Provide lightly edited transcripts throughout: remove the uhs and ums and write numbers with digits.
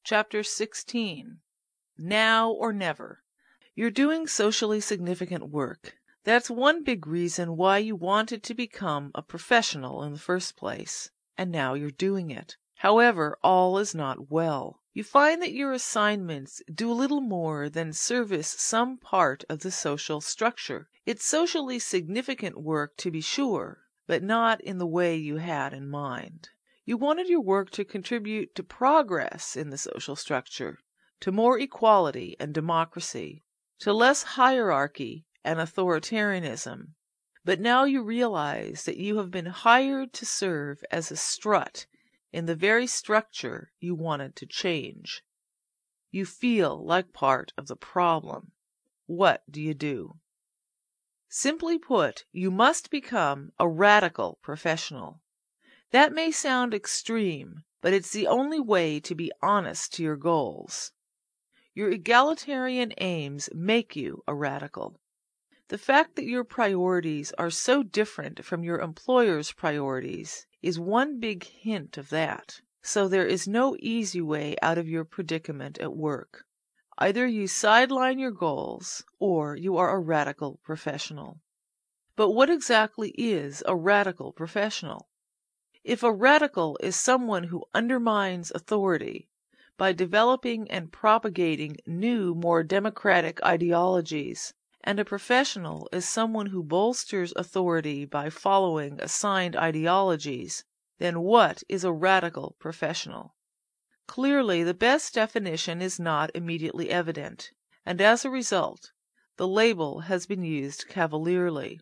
Chapter 16. Now or Never. You're doing socially significant work. That's one big reason why you wanted to become a professional in the first place. And now you're doing it. However, all is not well. You find that your assignments do little more than service some part of the social structure. It's socially significant work, to be sure, but not in the way you had in mind. You wanted your work to contribute to progress in the social structure, to more equality and democracy, to less hierarchy and authoritarianism. But now you realize that you have been hired to serve as a strut in the very structure you wanted to change. You feel like part of the problem. What do you do? Simply put, you must become a radical professional. That may sound extreme, but it's the only way to be honest to your goals. Your egalitarian aims make you a radical. The fact that your priorities are so different from your employer's priorities is one big hint of that. So there is no easy way out of your predicament at work. Either you sideline your goals, or you are a radical professional. But what exactly is a radical professional? If a radical is someone who undermines authority by developing and propagating new, more democratic ideologies, and a professional is someone who bolsters authority by following assigned ideologies, then what is a radical professional? Clearly, the best definition is not immediately evident, and as a result, the label has been used cavalierly.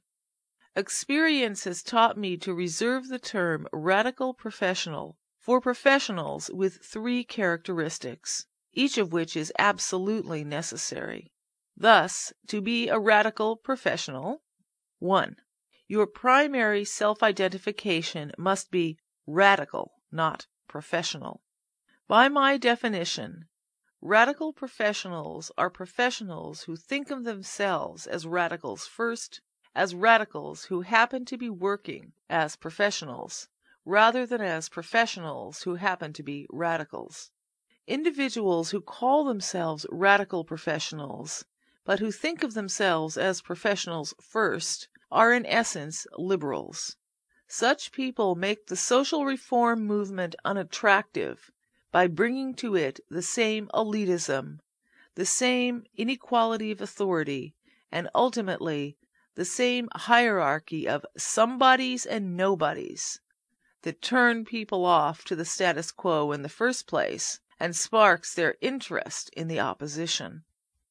Experience has taught me to reserve the term radical professional for professionals with three characteristics, each of which is absolutely necessary. Thus, to be a radical professional: 1. Your primary self-identification must be radical, not professional. By my definition, radical professionals are professionals who think of themselves as radicals first, as radicals who happen to be working as professionals, rather than as professionals who happen to be radicals. Individuals who call themselves radical professionals, but who think of themselves as professionals first, are in essence liberals. Such people make the social reform movement unattractive by bringing to it the same elitism, the same inequality of authority, and ultimately the same hierarchy of somebodies and nobodies that turned people off to the status quo in the first place and sparks their interest in the opposition.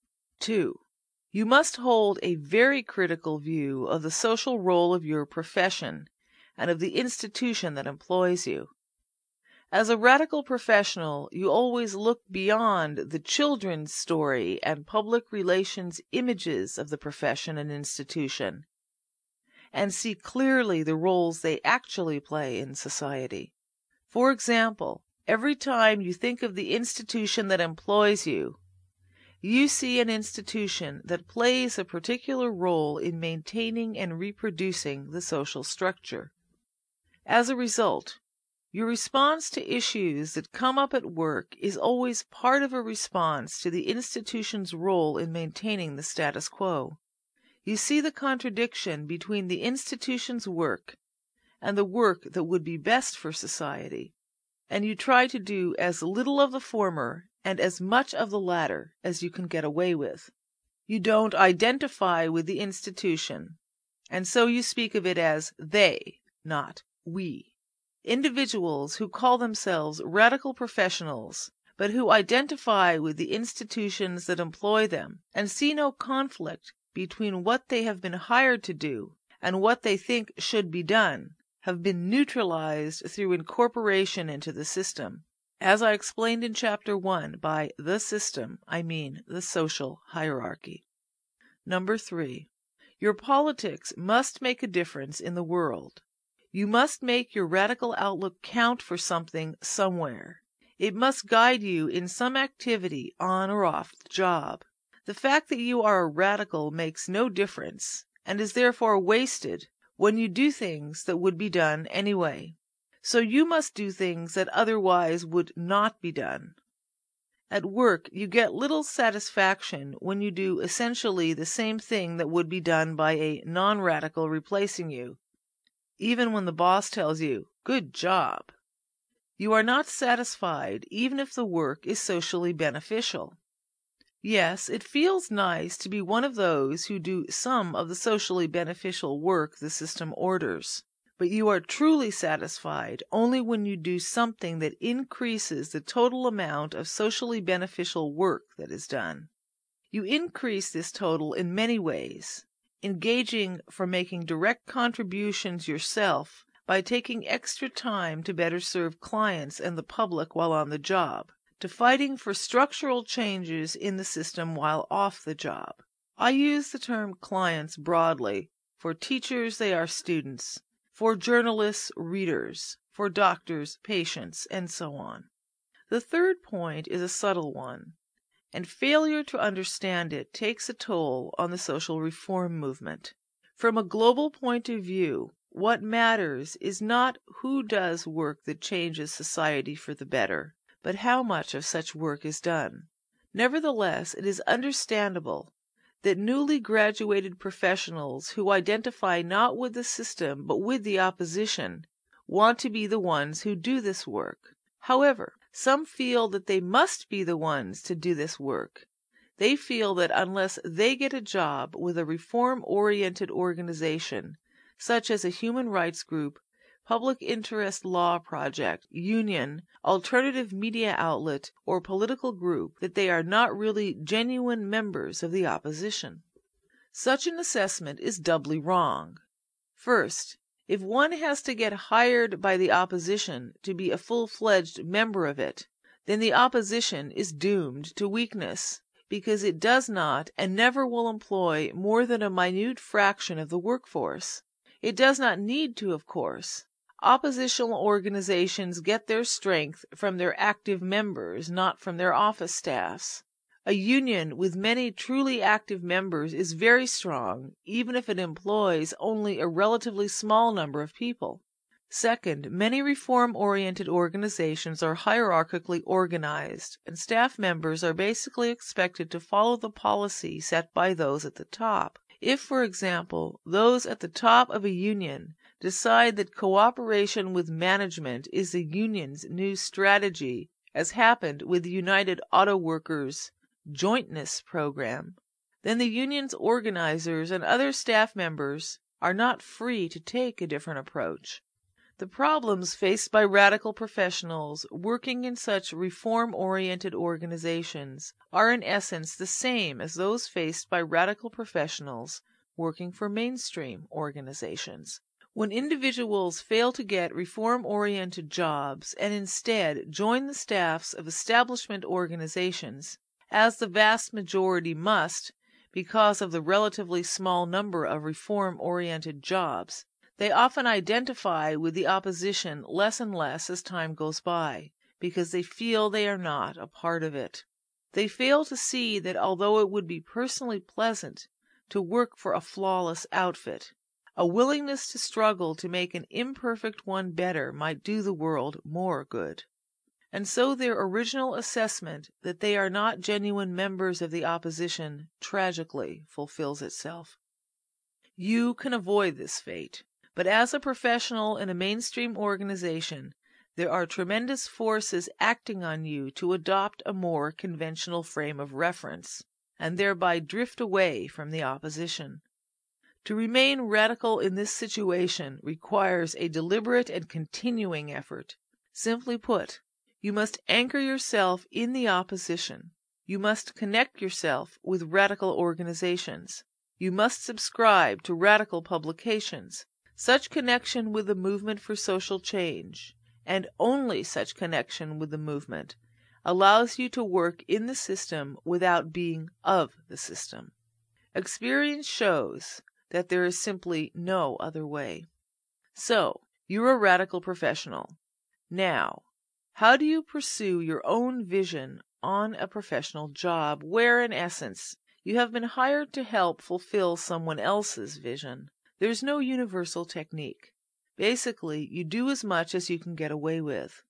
2. You must hold a very critical view of the social role of your profession and of the institution that employs you. As a radical professional, you always look beyond the children's story and public relations images of the profession and institution, and see clearly the roles they actually play in society. For example, every time you think of the institution that employs you, you see an institution that plays a particular role in maintaining and reproducing the social structure. As a result, your response to issues that come up at work is always part of a response to the institution's role in maintaining the status quo. You see the contradiction between the institution's work and the work that would be best for society, and you try to do as little of the former and as much of the latter as you can get away with. You don't identify with the institution, and so you speak of it as they, not we. Individuals who call themselves radical professionals, but who identify with the institutions that employ them and see no conflict between what they have been hired to do and what they think should be done, have been neutralized through incorporation into the system. As I explained in Chapter 1, by the system, I mean the social hierarchy. 3. Your politics must make a difference in the world. You must make your radical outlook count for something somewhere. It must guide you in some activity on or off the job. The fact that you are a radical makes no difference, and is therefore wasted when you do things that would be done anyway. So you must do things that otherwise would not be done. At work, you get little satisfaction when you do essentially the same thing that would be done by a non-radical replacing you, even when the boss tells you, "Good job." You are not satisfied even if the work is socially beneficial. Yes, it feels nice to be one of those who do some of the socially beneficial work the system orders. But you are truly satisfied only when you do something that increases the total amount of socially beneficial work that is done. You increase this total in many ways, engaging for making direct contributions yourself by taking extra time to better serve clients and the public while on the job, to fighting for structural changes in the system while off the job. I use the term clients broadly. For teachers, they are students. For journalists, readers. For doctors, patients, and so on. The third point is a subtle one, and failure to understand it takes a toll on the social reform movement. From a global point of view, what matters is not who does work that changes society for the better, but how much of such work is done. Nevertheless, it is understandable that newly graduated professionals who identify not with the system but with the opposition want to be the ones who do this work. However, some feel that they must be the ones to do this work. They feel that unless they get a job with a reform-oriented organization, such as a human rights group, public interest law project, union, alternative media outlet, or political group, that they are not really genuine members of the opposition. Such an assessment is doubly wrong. First, if one has to get hired by the opposition to be a full-fledged member of it, then the opposition is doomed to weakness, because it does not and never will employ more than a minute fraction of the workforce. It does not need to, of course. Oppositional organizations get their strength from their active members, not from their office staffs. A union with many truly active members is very strong, even if it employs only a relatively small number of people. Second, many reform-oriented organizations are hierarchically organized, and staff members are basically expected to follow the policy set by those at the top. If, for example, those at the top of a union decide that cooperation with management is the union's new strategy, as happened with the United Auto Workers' Jointness program, then the union's organizers and other staff members are not free to take a different approach. The problems faced by radical professionals working in such reform-oriented organizations are in essence the same as those faced by radical professionals working for mainstream organizations. When individuals fail to get reform-oriented jobs and instead join the staffs of establishment organizations, as the vast majority must because of the relatively small number of reform-oriented jobs, they often identify with the opposition less and less as time goes by, because they feel they are not a part of it. They fail to see that although it would be personally pleasant to work for a flawless outfit, a willingness to struggle to make an imperfect one better might do the world more good. And so their original assessment that they are not genuine members of the opposition tragically fulfills itself. You can avoid this fate, but as a professional in a mainstream organization, there are tremendous forces acting on you to adopt a more conventional frame of reference, and thereby drift away from the opposition. To remain radical in this situation requires a deliberate and continuing effort. Simply put, you must anchor yourself in the opposition. You must connect yourself with radical organizations. You must subscribe to radical publications. Such connection with the movement for social change, and only such connection with the movement, allows you to work in the system without being of the system. Experience shows that there is simply no other way. So, you're a radical professional. Now, how do you pursue your own vision on a professional job where, in essence, you have been hired to help fulfill someone else's vision? There's no universal technique. Basically, you do as much as you can get away with.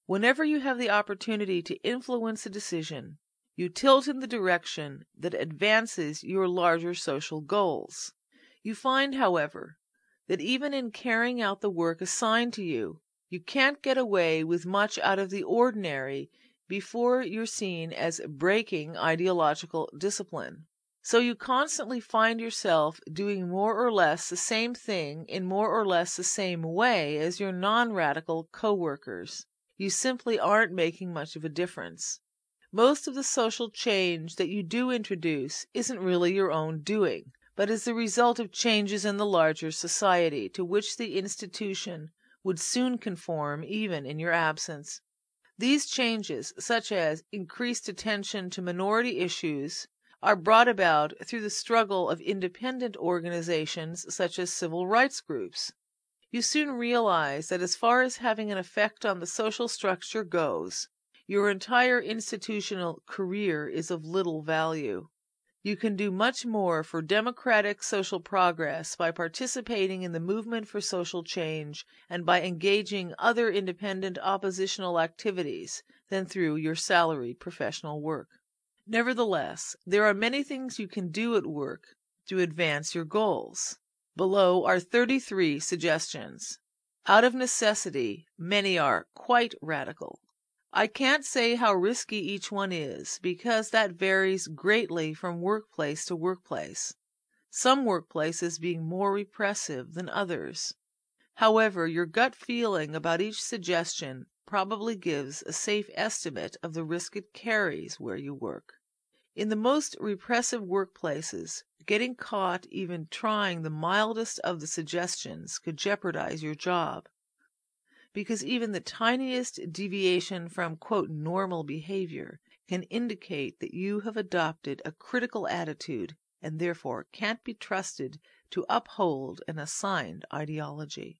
Whenever you have the opportunity to influence a decision, you tilt in the direction that advances your larger social goals. You find, however, that even in carrying out the work assigned to you, you can't get away with much out of the ordinary before you're seen as breaking ideological discipline. So you constantly find yourself doing more or less the same thing in more or less the same way as your non-radical coworkers. You simply aren't making much of a difference. Most of the social change that you do introduce isn't really your own doing, but is the result of changes in the larger society to which the institution would soon conform even in your absence. These changes, such as increased attention to minority issues, are brought about through the struggle of independent organizations such as civil rights groups. You soon realize that as far as having an effect on the social structure goes, your entire institutional career is of little value. You can do much more for democratic social progress by participating in the movement for social change and by engaging other independent oppositional activities than through your salaried professional work. Nevertheless, there are many things you can do at work to advance your goals. Below are 33 suggestions. Out of necessity, many are quite radical. I can't say how risky each one is because that varies greatly from workplace to workplace, some workplaces being more repressive than others. However, your gut feeling about each suggestion probably gives a safe estimate of the risk it carries where you work. In the most repressive workplaces, getting caught even trying the mildest of the suggestions could jeopardize your job, because even the tiniest deviation from, quote, normal behavior can indicate that you have adopted a critical attitude and therefore can't be trusted to uphold an assigned ideology.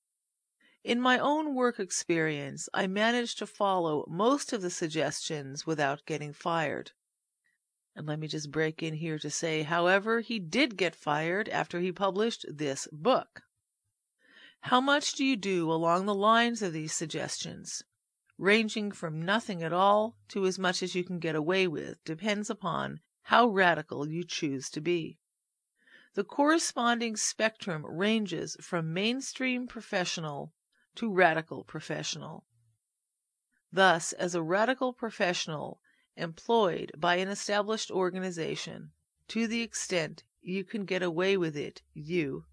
In my own work experience, I managed to follow most of the suggestions without getting fired. And let me just break in here to say, however, he did get fired after he published this book. How much do you do along the lines of these suggestions? Ranging from nothing at all to as much as you can get away with depends upon how radical you choose to be. The corresponding spectrum ranges from mainstream professional to radical professional. Thus, as a radical professional employed by an established organization, to the extent you can get away with it, you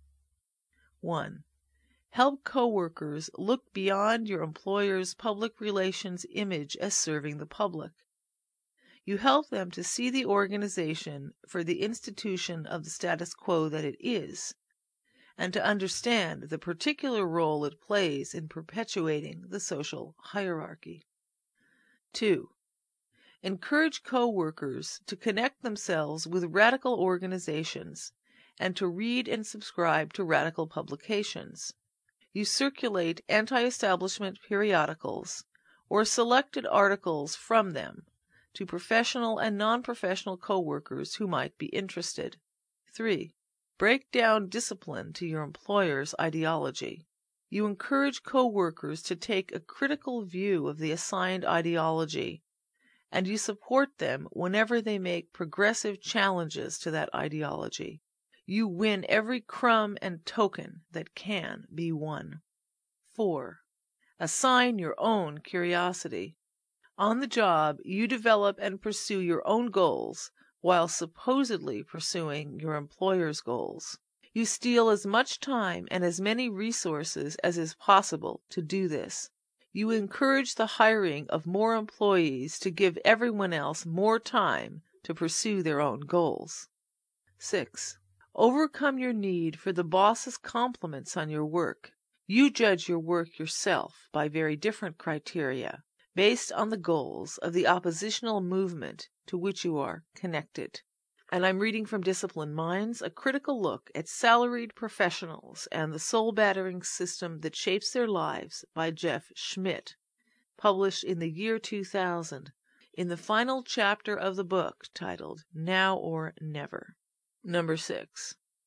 1. Help coworkers look beyond your employer's public relations image as serving the public. You help them to see the organization for the institution of the status quo that it is, and to understand the particular role it plays in perpetuating the social hierarchy. 2. Encourage coworkers to connect themselves with radical organizations and to read and subscribe to radical publications. You circulate anti-establishment periodicals or selected articles from them to professional and non-professional coworkers who might be interested. 3. Break down discipline to your employer's ideology. You encourage coworkers to take a critical view of the assigned ideology, and you support them whenever they make progressive challenges to that ideology. You win every crumb and token that can be won. 4. Assign your own curiosity. On the job, you develop and pursue your own goals while supposedly pursuing your employer's goals. You steal as much time and as many resources as is possible to do this. You encourage the hiring of more employees to give everyone else more time to pursue their own goals. 6. Overcome your need for the boss's compliments on your work. You judge your work yourself by very different criteria, based on the goals of the oppositional movement to which you are connected. And I'm reading from Disciplined Minds, a critical look at salaried professionals and the soul-battering system that shapes their lives by Jeff Schmidt, published in the year 2000, in the final chapter of the book titled Now or Never. Number 6.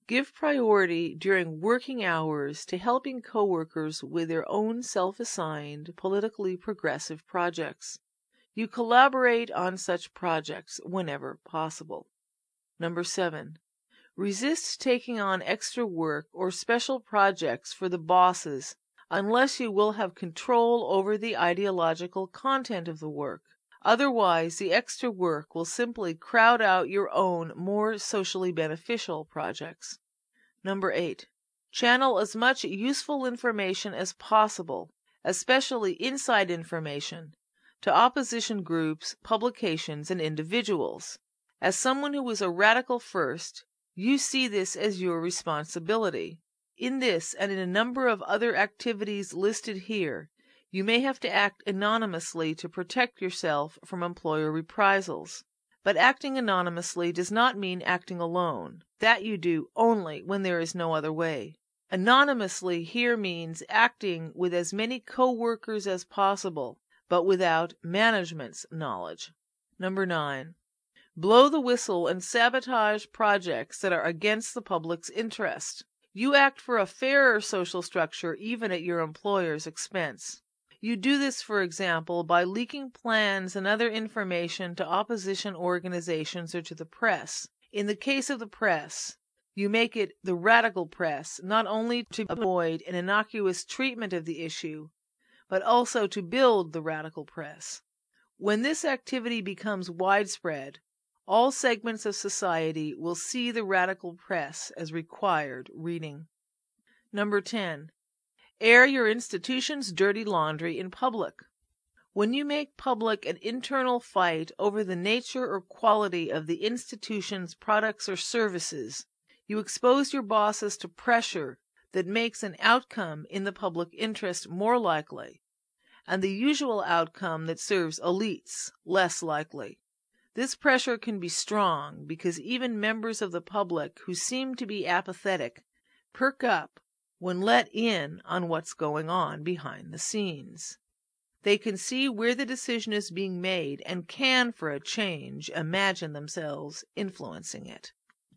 Give priority during working hours to helping coworkers with their own self-assigned, politically progressive projects. You collaborate on such projects whenever possible. Number 7. Resist taking on extra work or special projects for the bosses unless you will have control over the ideological content of the work. Otherwise, the extra work will simply crowd out your own more socially beneficial projects. Number 8. Channel as much useful information as possible, especially inside information, to opposition groups, publications, and individuals. As someone who was a radical first, you see this as your responsibility. In this and in a number of other activities listed here, you may have to act anonymously to protect yourself from employer reprisals. But acting anonymously does not mean acting alone. That you do only when there is no other way. Anonymously here means acting with as many co-workers as possible, but without management's knowledge. Number 9. Blow the whistle and sabotage projects that are against the public's interest. You act for a fairer social structure even at your employer's expense. You do this, for example, by leaking plans and other information to opposition organizations or to the press. In the case of the press, you make it the radical press, not only to avoid an innocuous treatment of the issue, but also to build the radical press. When this activity becomes widespread, all segments of society will see the radical press as required reading. Number 10. Air your institution's dirty laundry in public. When you make public an internal fight over the nature or quality of the institution's products or services, you expose your bosses to pressure that makes an outcome in the public interest more likely, and the usual outcome that serves elites less likely. This pressure can be strong because even members of the public who seem to be apathetic perk up when let in on what's going on behind the scenes. They can see where the decision is being made and can, for a change, imagine themselves influencing it.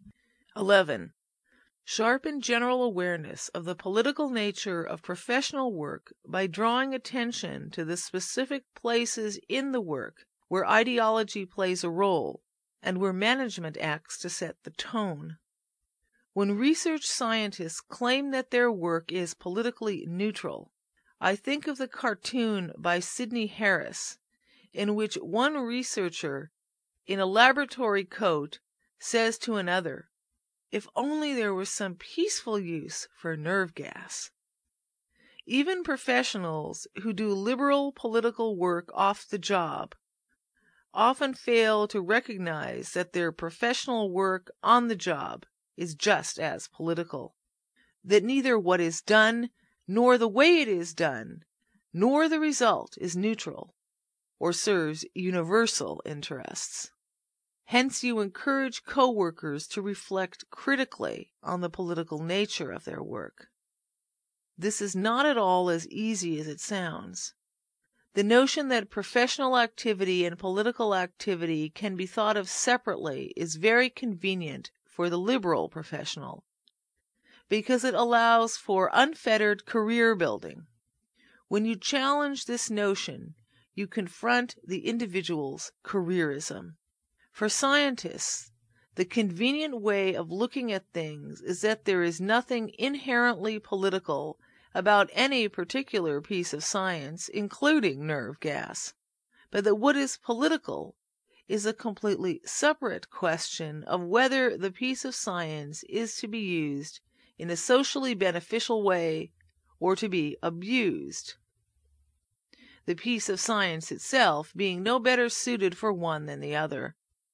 11. Sharpen general awareness of the political nature of professional work by drawing attention to the specific places in the work where ideology plays a role and where management acts to set the tone. When research scientists claim that their work is politically neutral, I think of the cartoon by Sidney Harris, in which one researcher in a laboratory coat says to another, "If only there was some peaceful use for nerve gas." Even professionals who do liberal political work off the job often fail to recognize that their professional work on the job is just as political, that neither what is done, nor the way it is done, nor the result is neutral, or serves universal interests. Hence you encourage co-workers to reflect critically on the political nature of their work. This is not at all as easy as it sounds. The notion that professional activity and political activity can be thought of separately is very convenient for the liberal professional, because it allows for unfettered career building. When you challenge this notion, you confront the individual's careerism. For scientists, the convenient way of looking at things is that there is nothing inherently political about any particular piece of science, including nerve gas, but that what is political is a completely separate question of whether the piece of science is to be used in a socially beneficial way or to be abused, the piece of science itself being no better suited for one than the other.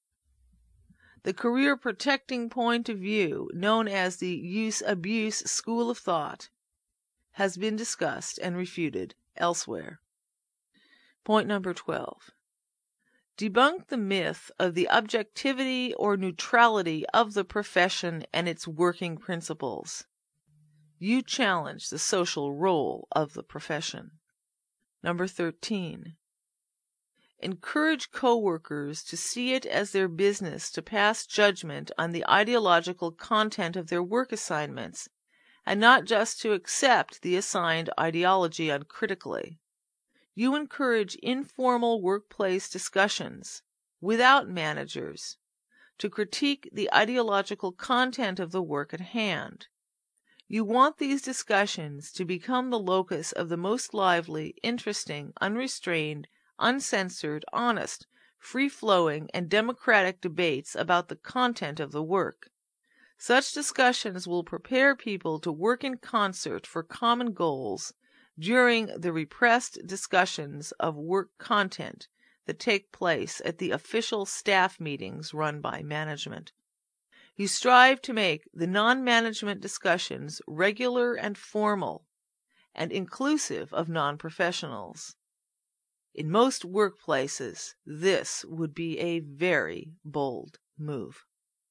The career-protecting point of view, known as the use-abuse school of thought, has been discussed and refuted elsewhere. Point number 12. Debunk the myth of the objectivity or neutrality of the profession and its working principles. You challenge the social role of the profession. Number 13. Encourage coworkers to see it as their business to pass judgment on the ideological content of their work assignments, and not just to accept the assigned ideology uncritically. You encourage informal workplace discussions without managers to critique the ideological content of the work at hand. You want these discussions to become the locus of the most lively, interesting, unrestrained, uncensored, honest, free-flowing, and democratic debates about the content of the work. Such discussions will prepare people to work in concert for common goals during the repressed discussions of work content that take place at the official staff meetings run by management. You strive to make the non-management discussions regular and formal and inclusive of non-professionals. In most workplaces, this would be a very bold move.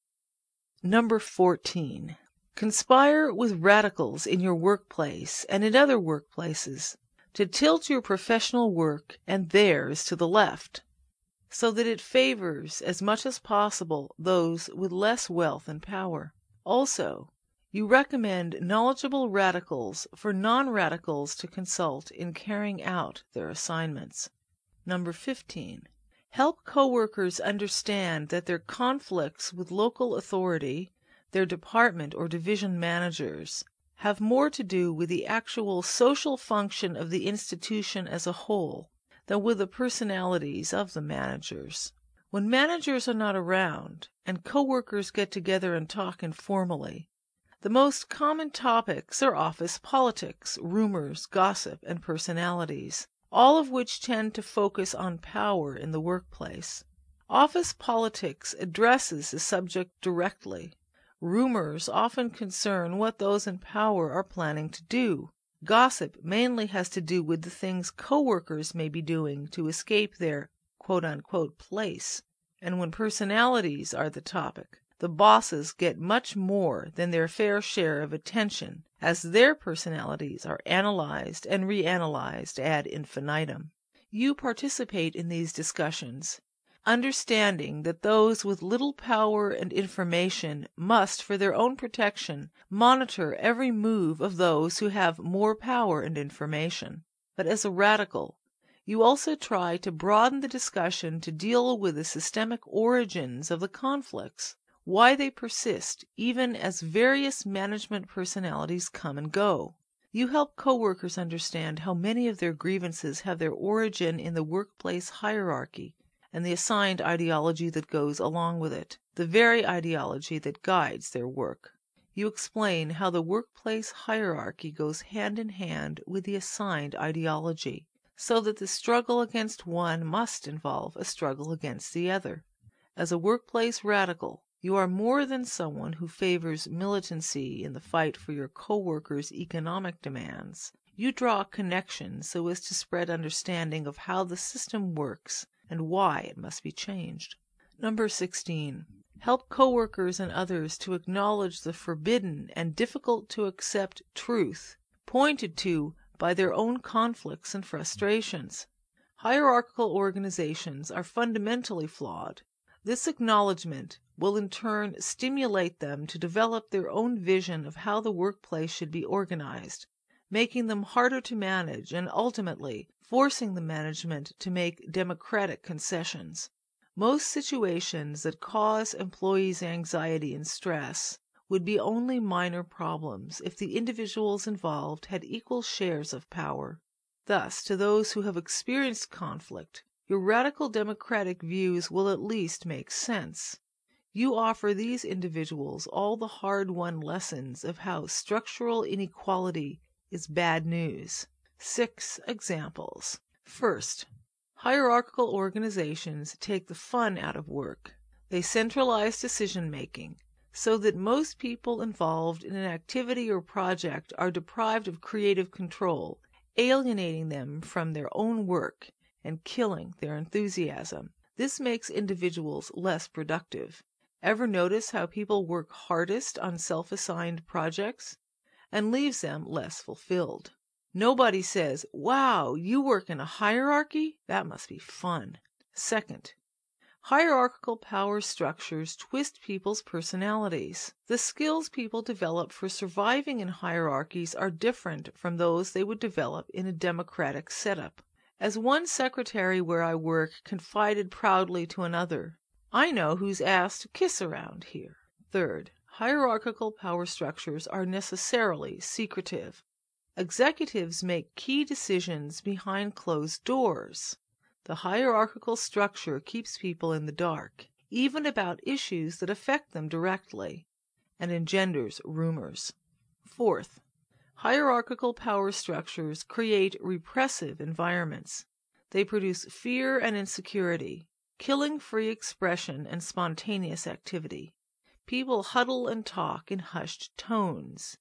Number 14. Conspire with radicals in your workplace and in other workplaces to tilt your professional work and theirs to the left, so that it favors as much as possible those with less wealth and power. Also, you recommend knowledgeable radicals for non-radicals to consult in carrying out their assignments. Number 15. Help coworkers understand that their conflicts with local authority, their department or division managers, have more to do with the actual social function of the institution as a whole than with the personalities of the managers. When managers are not around and coworkers get together and talk informally, the most common topics are office politics, rumors, gossip, and personalities, all of which tend to focus on power in the workplace. Office politics addresses the subject directly. Rumors often concern what those in power are planning to do. Gossip mainly has to do with the things coworkers may be doing to escape their quote-unquote place. And when personalities are the topic, the bosses get much more than their fair share of attention, as their personalities are analyzed and reanalyzed ad infinitum. You participate in these discussions, understanding that those with little power and information must, for their own protection, monitor every move of those who have more power and information. But as a radical, you also try to broaden the discussion to deal with the systemic origins of the conflicts, why they persist even as various management personalities come and go. You help coworkers understand how many of their grievances have their origin in the workplace hierarchy and the assigned ideology that goes along with it, the very ideology that guides their work. You explain how the workplace hierarchy goes hand in hand with the assigned ideology, so that the struggle against one must involve a struggle against the other. As a workplace radical, you are more than someone who favors militancy in the fight for your coworkers' economic demands. You draw connections so as to spread understanding of how the system works and why it must be changed. Number 16. Help coworkers and others to acknowledge the forbidden and difficult to accept truth pointed to by their own conflicts and frustrations. Hierarchical organizations are fundamentally flawed. This acknowledgement will in turn stimulate them to develop their own vision of how the workplace should be organized, making them harder to manage and ultimately forcing the management to make democratic concessions. Most situations that cause employees anxiety and stress would be only minor problems if the individuals involved had equal shares of power. Thus, to those who have experienced conflict, your radical democratic views will at least make sense. You offer these individuals all the hard-won lessons of how structural inequality is bad news. 6 examples. First, hierarchical organizations take the fun out of work. They centralize decision-making so that most people involved in an activity or project are deprived of creative control, alienating them from their own work and killing their enthusiasm. This makes individuals less productive. Ever notice how people work hardest on self-assigned projects and leaves them less fulfilled? Nobody says, "Wow, you work in a hierarchy? That must be fun." Second, hierarchical power structures twist people's personalities. The skills people develop for surviving in hierarchies are different from those they would develop in a democratic setup. As one secretary where I work confided proudly to another, "I know who's asked to kiss around here." Third, hierarchical power structures are necessarily secretive. Executives make key decisions behind closed doors. The hierarchical structure keeps people in the dark, even about issues that affect them directly, and engenders rumors. Fourth, hierarchical power structures create repressive environments. They produce fear and insecurity, killing free expression and spontaneous activity. People huddle and talk in hushed tones.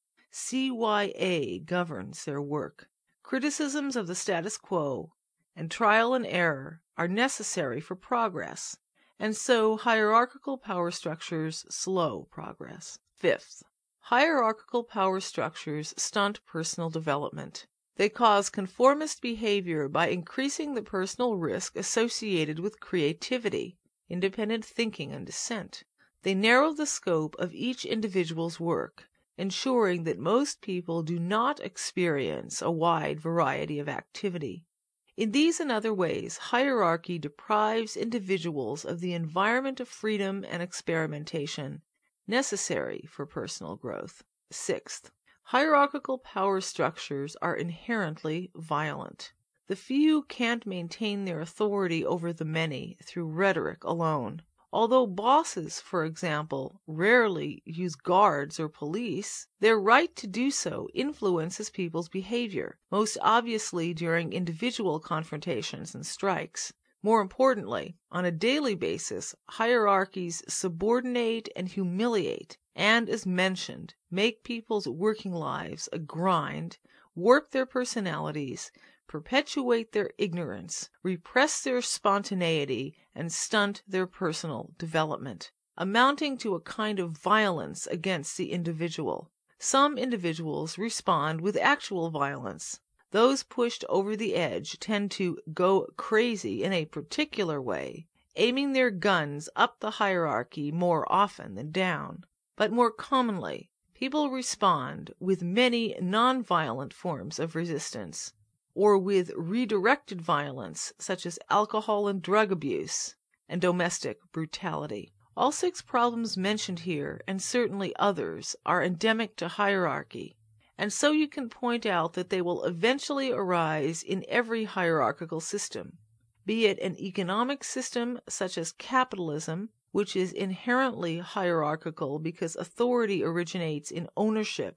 CYA governs their work. Criticisms of the status quo and trial and error are necessary for progress, and so hierarchical power structures slow progress. Fifth, hierarchical power structures stunt personal development. They cause conformist behavior by increasing the personal risk associated with creativity, independent thinking, and dissent. They narrow the scope of each individual's work, ensuring that most people do not experience a wide variety of activity. In these and other ways, hierarchy deprives individuals of the environment of freedom and experimentation necessary for personal growth. Sixth, hierarchical power structures are inherently violent. The few can't maintain their authority over the many through rhetoric alone. Although bosses, for example, rarely use guards or police, their right to do so influences people's behavior, most obviously during individual confrontations and strikes. More importantly, on a daily basis, hierarchies subordinate and humiliate, and, as mentioned, make people's working lives a grind, warp their personalities, perpetuate their ignorance, repress their spontaneity, and stunt their personal development, amounting to a kind of violence against the individual. Some individuals respond with actual violence. Those pushed over the edge tend to go crazy in a particular way, aiming their guns up the hierarchy more often than down. But more commonly, people respond with many nonviolent forms of resistance, or with redirected violence such as alcohol and drug abuse and domestic brutality. All 6 problems mentioned here, and certainly others, are endemic to hierarchy, and so you can point out that they will eventually arise in every hierarchical system, be it an economic system such as capitalism, which is inherently hierarchical because authority originates in ownership,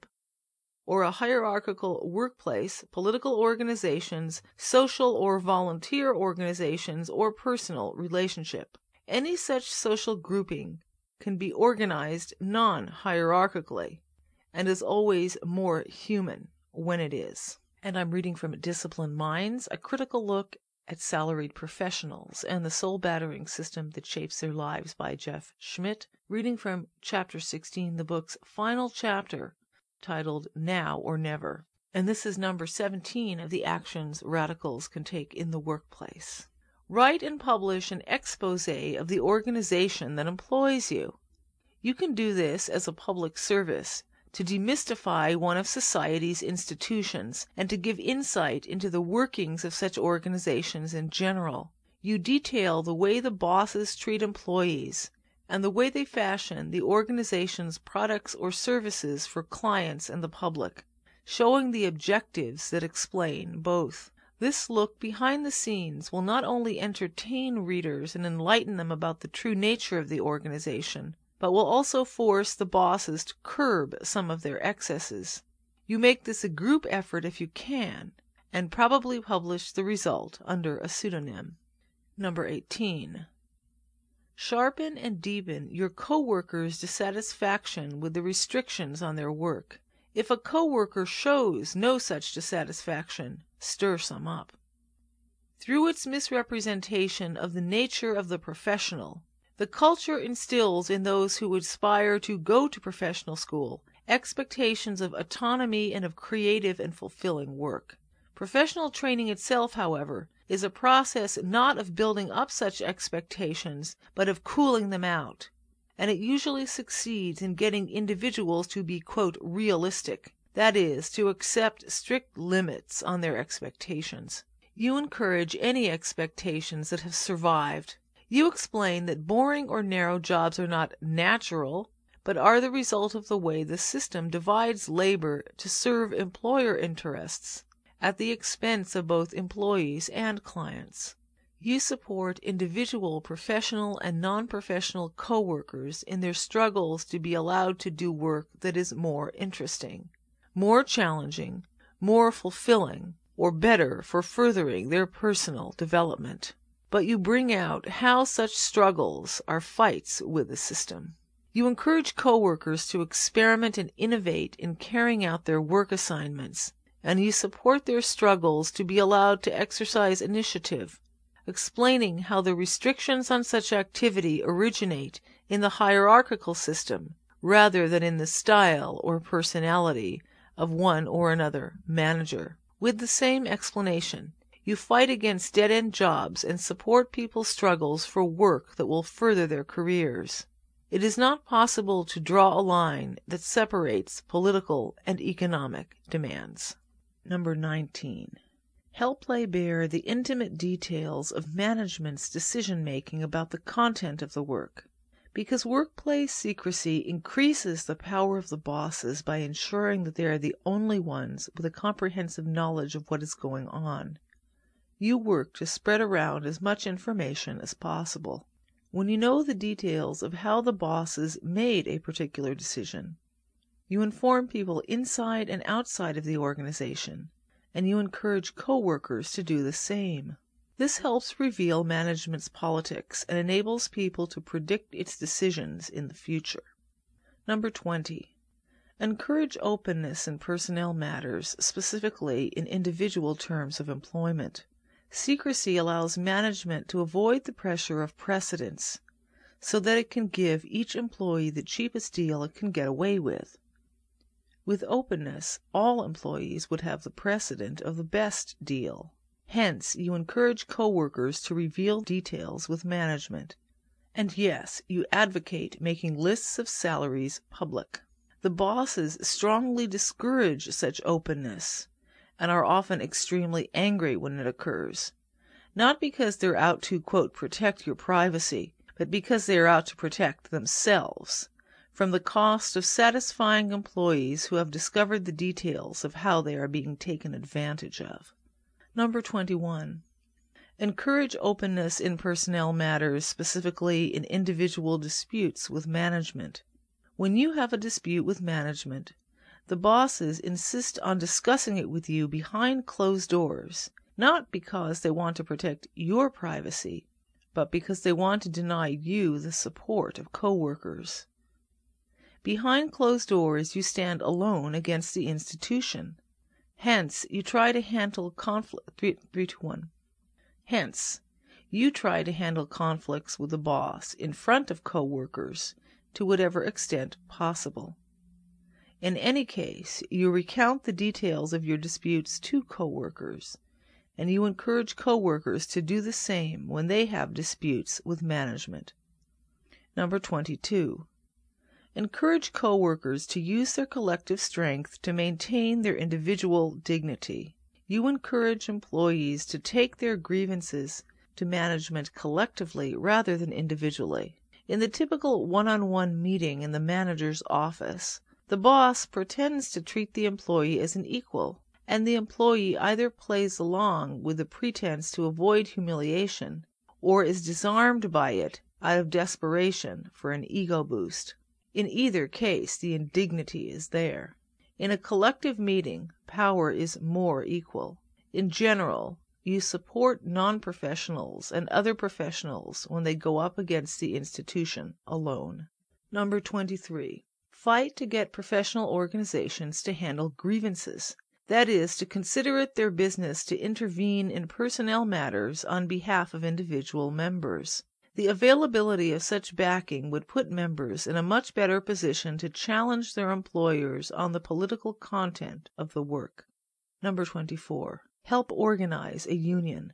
or a hierarchical workplace, political organizations, social or volunteer organizations, or personal relationship. Any such social grouping can be organized non-hierarchically, and is always more human when it is. And I'm reading from Disciplined Minds, a critical look at salaried professionals and the soul-battering system that shapes their lives by Jeff Schmidt, reading from Chapter 16, the book's final chapter, titled Now or Never. And this is number 17 of the actions radicals can take in the workplace. Write and publish an expose of the organization that employs you. You can do this as a public service to demystify one of society's institutions and to give insight into the workings of such organizations in general. You detail the way the bosses treat employees and the way they fashion the organization's products or services for clients and the public, showing the objectives that explain both. This look behind the scenes will not only entertain readers and enlighten them about the true nature of the organization, but will also force the bosses to curb some of their excesses. You make this a group effort if you can, and probably publish the result under a pseudonym. Number 18. Sharpen and deepen your co-workers' dissatisfaction with the restrictions on their work. If a co-worker shows no such dissatisfaction, stir some up. Through its misrepresentation of the nature of the professional, the culture instills in those who aspire to go to professional school expectations of autonomy and of creative and fulfilling work. Professional training itself, however, is a process not of building up such expectations, but of cooling them out, and it usually succeeds in getting individuals to be, quote, realistic, that is, to accept strict limits on their expectations. You encourage any expectations that have survived. You explain that boring or narrow jobs are not natural, but are the result of the way the system divides labor to serve employer interests at the expense of both employees and clients. You support individual professional and non-professional coworkers in their struggles to be allowed to do work that is more interesting, more challenging, more fulfilling, or better for furthering their personal development. But you bring out how such struggles are fights with the system. You encourage coworkers to experiment and innovate in carrying out their work assignments, and you support their struggles to be allowed to exercise initiative, explaining how the restrictions on such activity originate in the hierarchical system rather than in the style or personality of one or another manager. With the same explanation, you fight against dead-end jobs and support people's struggles for work that will further their careers. It is not possible to draw a line that separates political and economic demands. Number 19. Help lay bare the intimate details of management's decision-making about the content of the work. Because workplace secrecy increases the power of the bosses by ensuring that they are the only ones with a comprehensive knowledge of what is going on. You work to spread around as much information as possible. When you know the details of how the bosses made a particular decision, you inform people inside and outside of the organization, and you encourage coworkers to do the same. This helps reveal management's politics and enables people to predict its decisions in the future. Number 20. Encourage openness in personnel matters, specifically in individual terms of employment. Secrecy allows management to avoid the pressure of precedence, so that it can give each employee the cheapest deal it can get away with. With openness, all employees would have the precedent of the best deal. Hence, you encourage coworkers to reveal details with management. And yes, you advocate making lists of salaries public. The bosses strongly discourage such openness, and are often extremely angry when it occurs, not because they're out to, quote, protect your privacy, but because they are out to protect themselves from the cost of satisfying employees who have discovered the details of how they are being taken advantage of. Number 21. Encourage openness in personnel matters, specifically in individual disputes with management. When you have a dispute with management, the bosses insist on discussing it with you behind closed doors, not because they want to protect your privacy, but because they want to deny you the support of coworkers. Behind closed doors, you stand alone against the institution. Hence, you try to handle conflicts with the boss in front of coworkers to whatever extent possible. In any case, you recount the details of your disputes to coworkers, and you encourage coworkers to do the same when they have disputes with management. Number 22. Encourage coworkers to use their collective strength to maintain their individual dignity. You encourage employees to take their grievances to management collectively rather than individually. In the typical one-on-one meeting in the manager's office, the boss pretends to treat the employee as an equal, and the employee either plays along with the pretense to avoid humiliation, or is disarmed by it out of desperation for an ego boost. In either case, the indignity is there. In a collective meeting, power is more equal. In general, you support non-professionals and other professionals when they go up against the institution alone. Number 23. Fight to get professional organizations to handle grievances. That is, to consider it their business to intervene in personnel matters on behalf of individual members. The availability of such backing would put members in a much better position to challenge their employers on the political content of the work. Number 24. Help organize a union.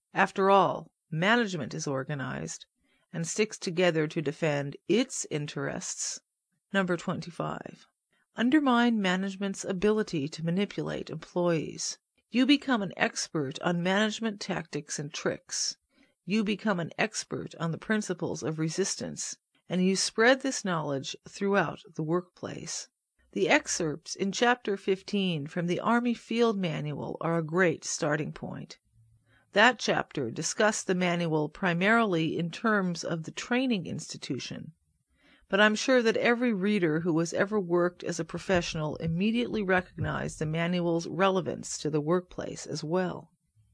After all, management is organized and sticks together to defend its interests. Number 25. Undermine management's ability to manipulate employees. You become an expert on management tactics and tricks. You become an expert on the principles of resistance, and you spread this knowledge throughout the workplace. The excerpts in Chapter 15 from the Army Field Manual are a great starting point. That chapter discussed the manual primarily in terms of the training institution, but I'm sure that every reader who has ever worked as a professional immediately recognized the manual's relevance to the workplace as well.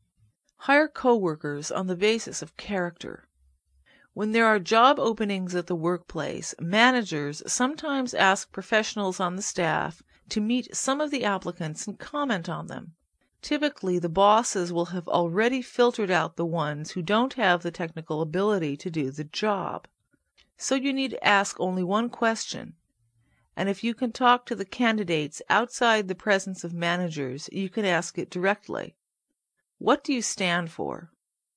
Hire coworkers on the basis of character. When there are job openings at the workplace, managers sometimes ask professionals on the staff to meet some of the applicants and comment on them. Typically, the bosses will have already filtered out the ones who don't have the technical ability to do the job. So you need to ask only one question, and if you can talk to the candidates outside the presence of managers, you can ask it directly. What do you stand for?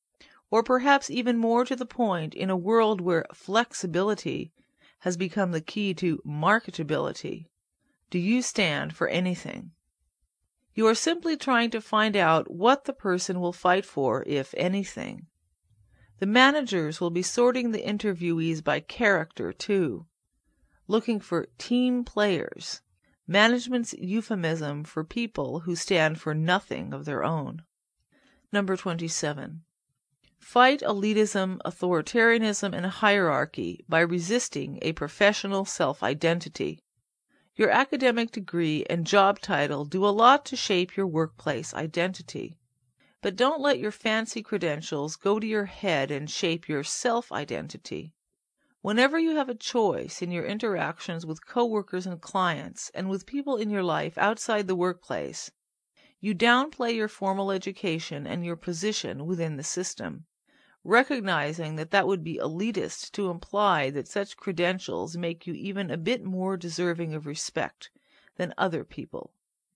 Or perhaps even more to the point, in a world where flexibility has become the key to marketability, do you stand for anything? You are simply trying to find out what the person will fight for, if anything. The managers will be sorting the interviewees by character, too, looking for team players, management's euphemism for people who stand for nothing of their own. Number 27. Fight elitism, authoritarianism, and hierarchy by resisting a professional self-identity. Your academic degree and job title do a lot to shape your workplace identity. But don't let your fancy credentials go to your head and shape your self-identity. Whenever you have a choice in your interactions with coworkers and clients and with people in your life outside the workplace, you downplay your formal education and your position within the system, recognizing that that would be elitist to imply that such credentials make you even a bit more deserving of respect than other people.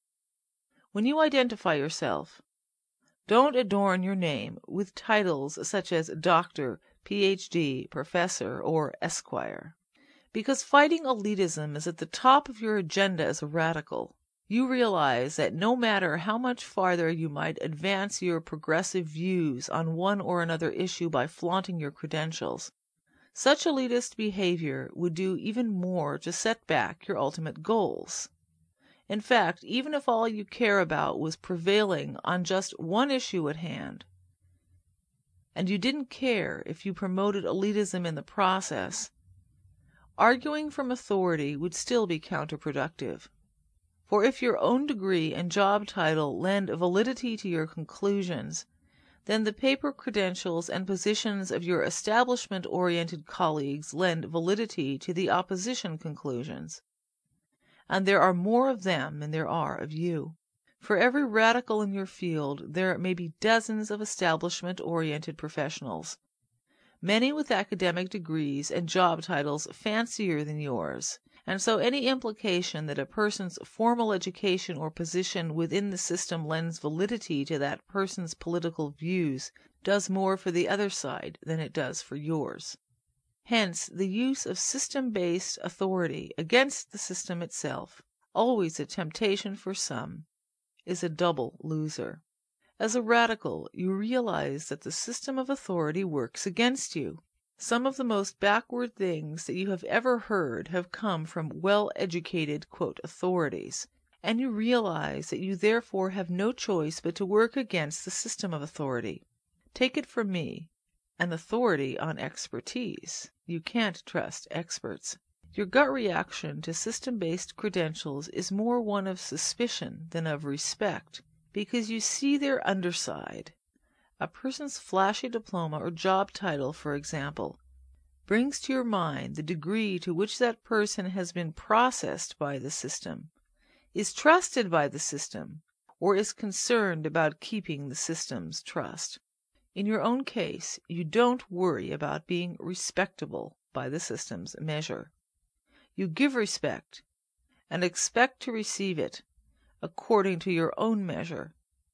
When you identify yourself, don't adorn your name with titles such as Doctor, Ph.D., Professor, or Esquire. Because fighting elitism is at the top of your agenda as a radical, you realize that no matter how much farther you might advance your progressive views on one or another issue by flaunting your credentials, such elitist behavior would do even more to set back your ultimate goals. In fact, even if all you care about was prevailing on just one issue at hand, and you didn't care if you promoted elitism in the process, arguing from authority would still be counterproductive. For if your own degree and job title lend validity to your conclusions, then the paper credentials and positions of your establishment-oriented colleagues lend validity to the opposition conclusions. And there are more of them than there are of you. For every radical in your field, there may be dozens of establishment-oriented professionals, many with academic degrees and job titles fancier than yours, and so any implication that a person's formal education or position within the system lends validity to that person's political views does more for the other side than it does for yours. Hence, the use of system-based authority against the system itself, always a temptation for some, is a double loser. As a radical, you realize that the system of authority works against you. Some of the most backward things that you have ever heard have come from well-educated, authorities, and you realize that you therefore have no choice but to work against the system of authority. Take it from me, an authority on expertise. You can't trust experts. Your gut reaction to system-based credentials is more one of suspicion than of respect, because you see their underside. A person's flashy diploma or job title, for example, brings to your mind the degree to which that person has been processed by the system, is trusted by the system, or is concerned about keeping the system's trust. In your own case, you don't worry about being respectable by the system's measure. You give respect and expect to receive it according to your own measure.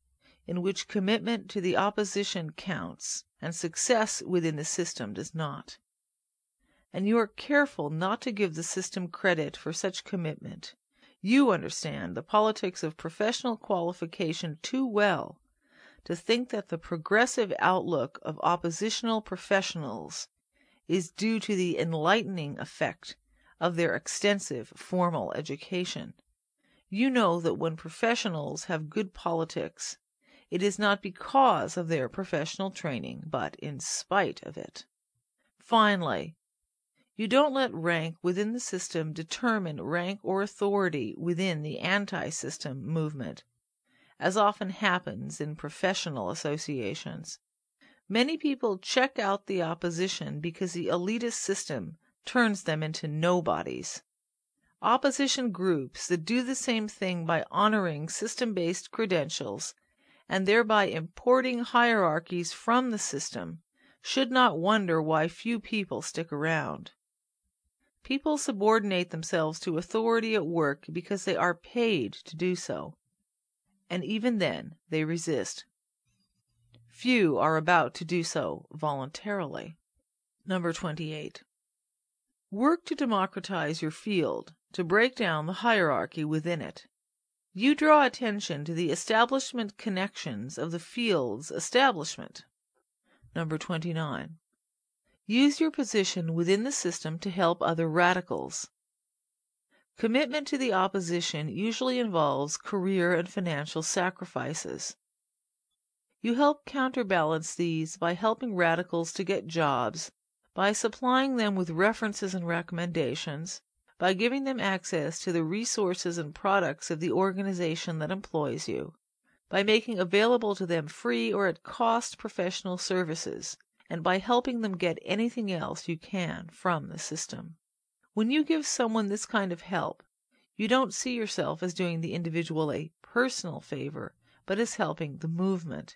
in which commitment to the opposition counts and success within the system does not. And you are careful not to give the system credit for such commitment. You understand the politics of professional qualification too well to think that the progressive outlook of oppositional professionals is due to the enlightening effect of their extensive formal education. You know that when professionals have good politics, it is not because of their professional training, but in spite of it. Finally, you don't let rank within the system determine rank or authority within the anti-system movement, as often happens in professional associations. Many people check out the opposition because the elitist system turns them into nobodies. Opposition groups that do the same thing by honoring system-based credentials and thereby importing hierarchies from the system should not wonder why few people stick around. People subordinate themselves to authority at work because they are paid to do so, and even then they resist. Few are about to do so voluntarily. Number 28. Work to democratize your field, to break down the hierarchy within it. You draw attention to the establishment connections of the field's establishment. Number 29. Use your position within the system to help other radicals. Commitment to the opposition usually involves career and financial sacrifices. You help counterbalance these by helping radicals to get jobs, by supplying them with references and recommendations, by giving them access to the resources and products of the organization that employs you, by making available to them free or at cost professional services, and by helping them get anything else you can from the system. When you give someone this kind of help, you don't see yourself as doing the individual a personal favor, but as helping the movement.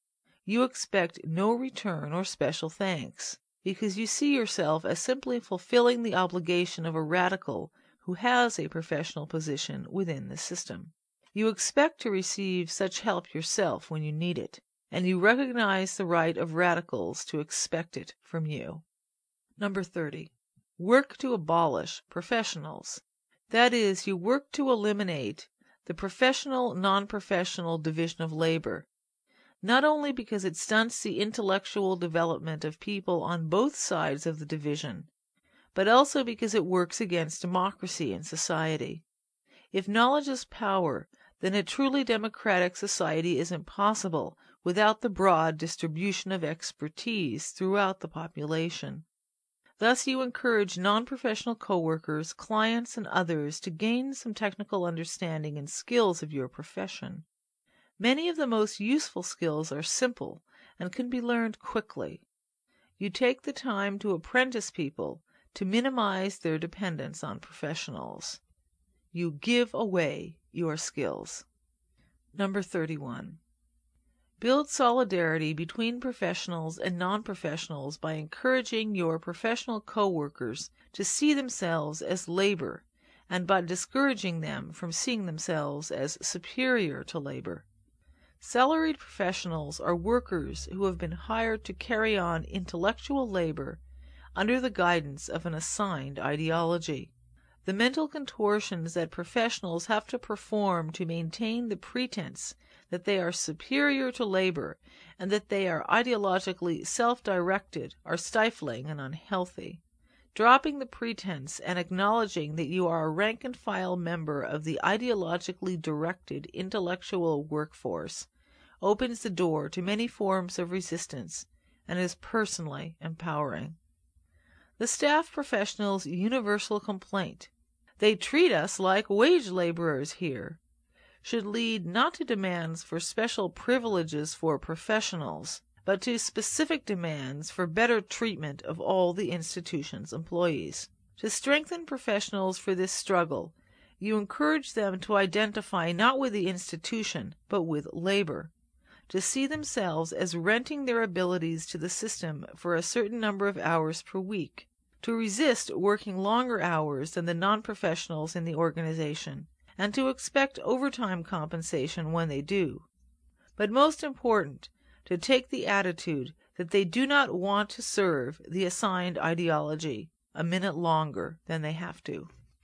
You expect no return or special thanks, because you see yourself as simply fulfilling the obligation of a radical who has a professional position within the system. You expect to receive such help yourself when you need it, and you recognize the right of radicals to expect it from you. Number 30. Work to abolish professionals. That is, you work to eliminate the professional-non-professional division of labor, not only because it stunts the intellectual development of people on both sides of the division, but also because it works against democracy in society. If knowledge is power, then a truly democratic society is impossible without the broad distribution of expertise throughout the population. Thus you encourage non-professional coworkers, clients, and others to gain some technical understanding and skills of your profession. Many of the most useful skills are simple and can be learned quickly. You take the time to apprentice people to minimize their dependence on professionals. You give away your skills. Number 31. Build solidarity between professionals and non-professionals by encouraging your professional coworkers to see themselves as labor and by discouraging them from seeing themselves as superior to labor. Salaried professionals are workers who have been hired to carry on intellectual labor under the guidance of an assigned ideology. The mental contortions that professionals have to perform to maintain the pretense that they are superior to labor and that they are ideologically self-directed are stifling and unhealthy. Dropping the pretense and acknowledging that you are a rank-and-file member of the ideologically directed intellectual workforce opens the door to many forms of resistance and is personally empowering. The staff professionals' universal complaint, "They treat us like wage laborers here," should lead not to demands for special privileges for professionals, but to specific demands for better treatment of all the institution's employees. To strengthen professionals for this struggle, you encourage them to identify not with the institution, but with labor, to see themselves as renting their abilities to the system for a certain number of hours per week, to resist working longer hours than the non-professionals in the organization, and to expect overtime compensation when they do. but most important, to take the attitude that they do not want to serve the assigned ideology a minute longer than they have to.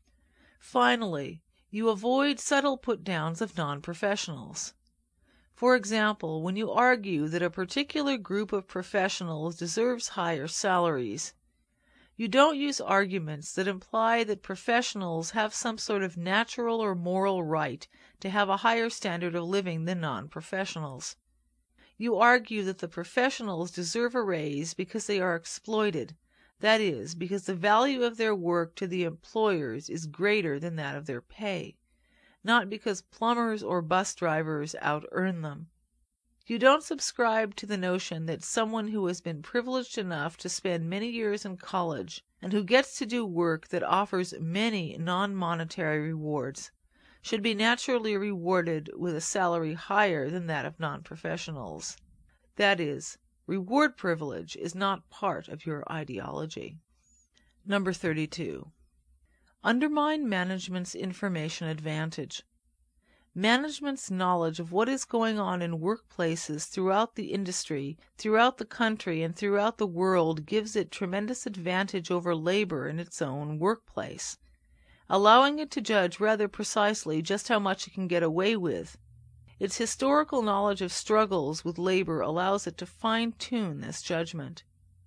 Finally, you avoid subtle put-downs of non-professionals. For example, when you argue that a particular group of professionals deserves higher salaries, you don't use arguments that imply that professionals have some sort of natural or moral right to have a higher standard of living than non-professionals. You argue that the professionals deserve a raise because they are exploited, that is, because the value of their work to the employers is greater than that of their pay, not because plumbers or bus drivers out-earn them. You don't subscribe to the notion that someone who has been privileged enough to spend many years in college and who gets to do work that offers many non-monetary rewards should be naturally rewarded with a salary higher than that of non-professionals. That is, reward privilege is not part of your ideology. Number 32. Undermine management's information advantage. Management's knowledge of what is going on in workplaces throughout the industry, throughout the country, and throughout the world gives it tremendous advantage over labor in its own workplace, allowing it to judge rather precisely just how much it can get away with. Its historical knowledge of struggles with labor allows it to fine-tune this judgment.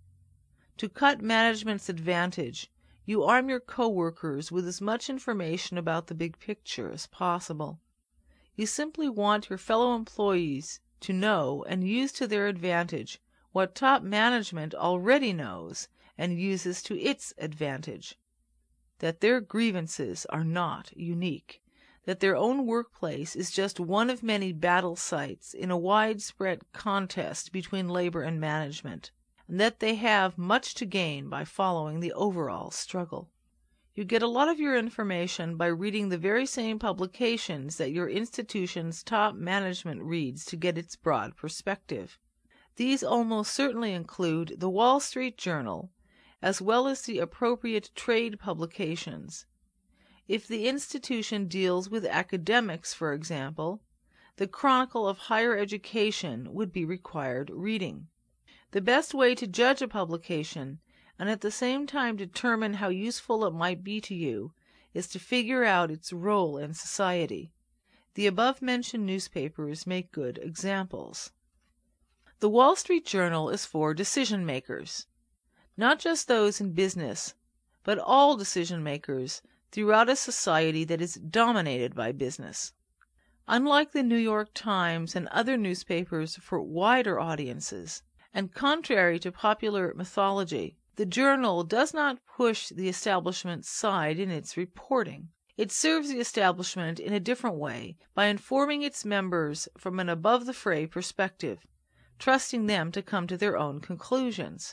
To cut management's advantage, you arm your coworkers with as much information about the big picture as possible. You simply want your fellow employees to know and use to their advantage what top management already knows and uses to its advantage: that their grievances are not unique, that their own workplace is just one of many battle sites in a widespread contest between labor and management, and that they have much to gain by following the overall struggle. You get a lot of your information by reading the very same publications that your institution's top management reads to get its broad perspective. These almost certainly include the Wall Street Journal, as well as the appropriate trade publications. If the institution deals with academics, for example, the Chronicle of Higher Education would be required reading. The best way to judge a publication and at the same time determine how useful it might be to you is to figure out its role in society. The above-mentioned newspapers make good examples. The Wall Street Journal is for decision-makers, not just those in business, but all decision-makers throughout a society that is dominated by business. Unlike the New York Times and other newspapers for wider audiences, and contrary to popular mythology, the Journal does not push the establishment's side in its reporting. It serves the establishment in a different way by informing its members from an above-the-fray perspective, trusting them to come to their own conclusions.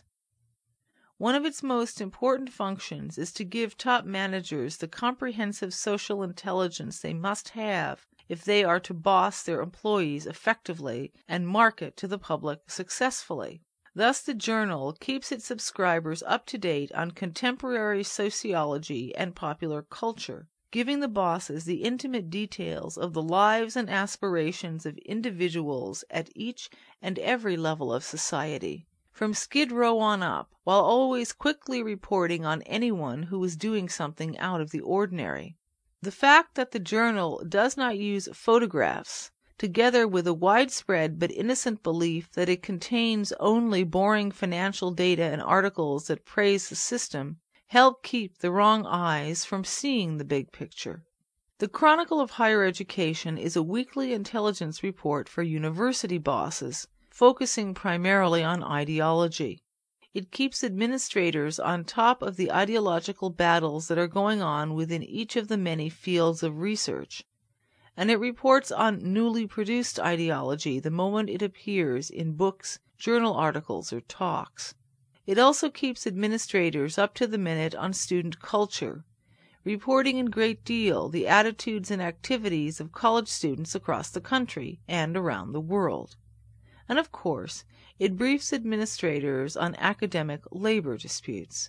One of its most important functions is to give top managers the comprehensive social intelligence they must have if they are to boss their employees effectively and market to the public successfully. Thus the Journal keeps its subscribers up to date on contemporary sociology and popular culture, giving the bosses the intimate details of the lives and aspirations of individuals at each and every level of society, from Skid Row on up, while always quickly reporting on anyone who is doing something out of the ordinary. The fact that the Journal does not use photographs, together with a widespread but innocent belief that it contains only boring financial data and articles that praise the system, help keep the wrong eyes from seeing the big picture. The Chronicle of Higher Education is a weekly intelligence report for university bosses, focusing primarily on ideology. It keeps administrators on top of the ideological battles that are going on within each of the many fields of research, and it reports on newly produced ideology the moment it appears in books, journal articles, or talks. It also keeps administrators up to the minute on student culture, reporting in great deal the attitudes and activities of college students across the country and around the world. And of course, it briefs administrators on academic labor disputes.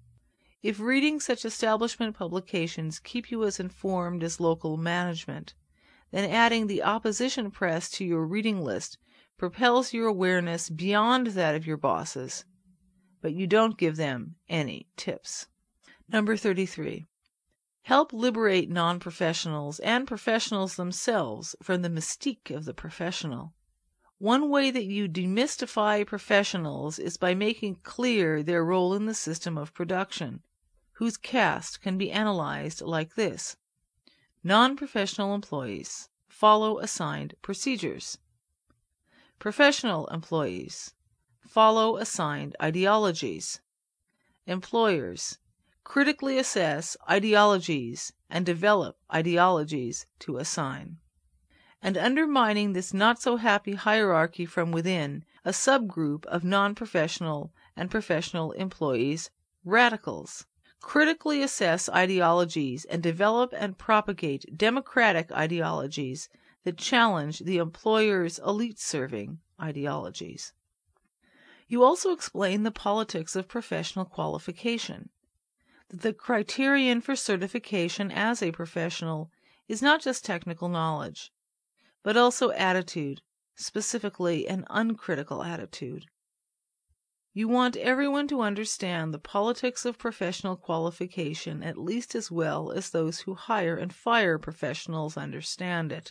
If reading such establishment publications keep you as informed as local management, then adding the opposition press to your reading list propels your awareness beyond that of your bosses, but you don't give them any tips. Number 33. Help liberate non-professionals and professionals themselves from the mystique of the professional. One way that you demystify professionals is by making clear their role in the system of production, whose cast can be analyzed like this. Non-professional employees follow assigned procedures. Professional employees follow assigned ideologies. Employers critically assess ideologies and develop ideologies to assign. And undermining this not-so-happy hierarchy from within, a subgroup of non-professional and professional employees, radicals, critically assess ideologies and develop and propagate democratic ideologies that challenge the employer's elite-serving ideologies. You also explain the politics of professional qualification, that the criterion for certification as a professional is not just technical knowledge, but also attitude, specifically an uncritical attitude. You want everyone to understand the politics of professional qualification at least as well as those who hire and fire professionals understand it.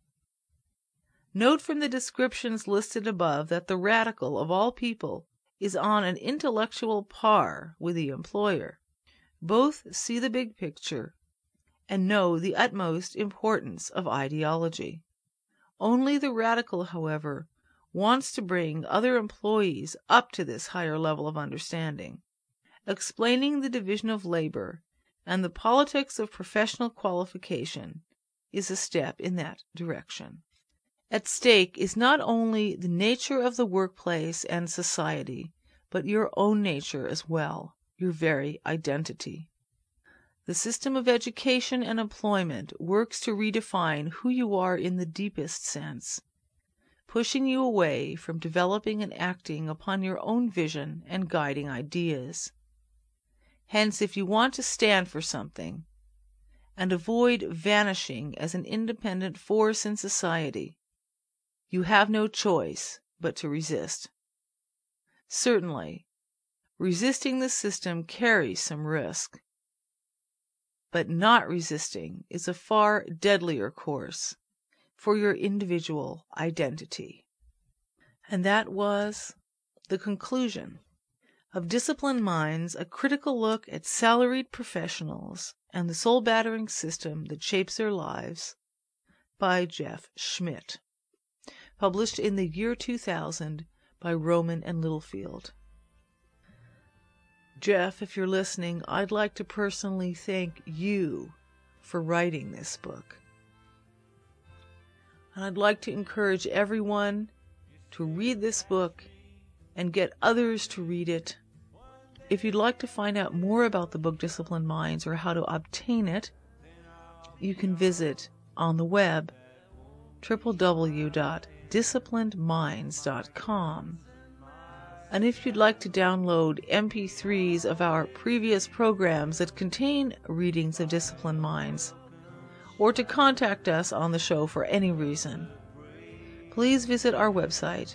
Note from the descriptions listed above that the radical of all people is on an intellectual par with the employer. Both see the big picture and know the utmost importance of ideology. Only the radical, however, wants to bring other employees up to this higher level of understanding. Explaining the division of labor and the politics of professional qualification is a step in that direction. At stake is not only the nature of the workplace and society, but your own nature as well, your very identity. The system of education and employment works to redefine who you are in the deepest sense, pushing you away from developing and acting upon your own vision and guiding ideas. Hence, if you want to stand for something and avoid vanishing as an independent force in society, you have no choice but to resist. Certainly, resisting the system carries some risk, but not resisting is a far deadlier course for your individual identity. And that was the conclusion of Disciplined Minds, a critical look at salaried professionals and the soul-battering system that shapes their lives, by Jeff Schmidt. Published in the year 2000 by Rowman and Littlefield. Jeff, if you're listening, I'd like to personally thank you for writing this book. And I'd like to encourage everyone to read this book and get others to read it. If you'd like to find out more about the book Disciplined Minds or how to obtain it, you can visit on the web www.disciplinedminds.com. And if you'd like to download MP3s of our previous programs that contain readings of Disciplined Minds, or to contact us on the show for any reason, please visit our website,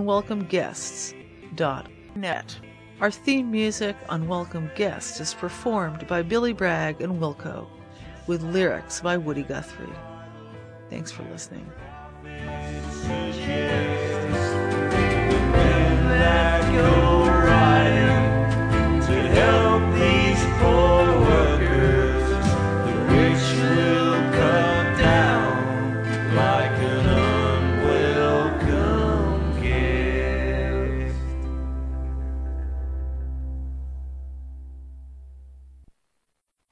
unwelcomeguests.net. Our theme music, Unwelcome Guest, is performed by Billy Bragg and Wilco, with lyrics by Woody Guthrie. Thanks for listening. That goes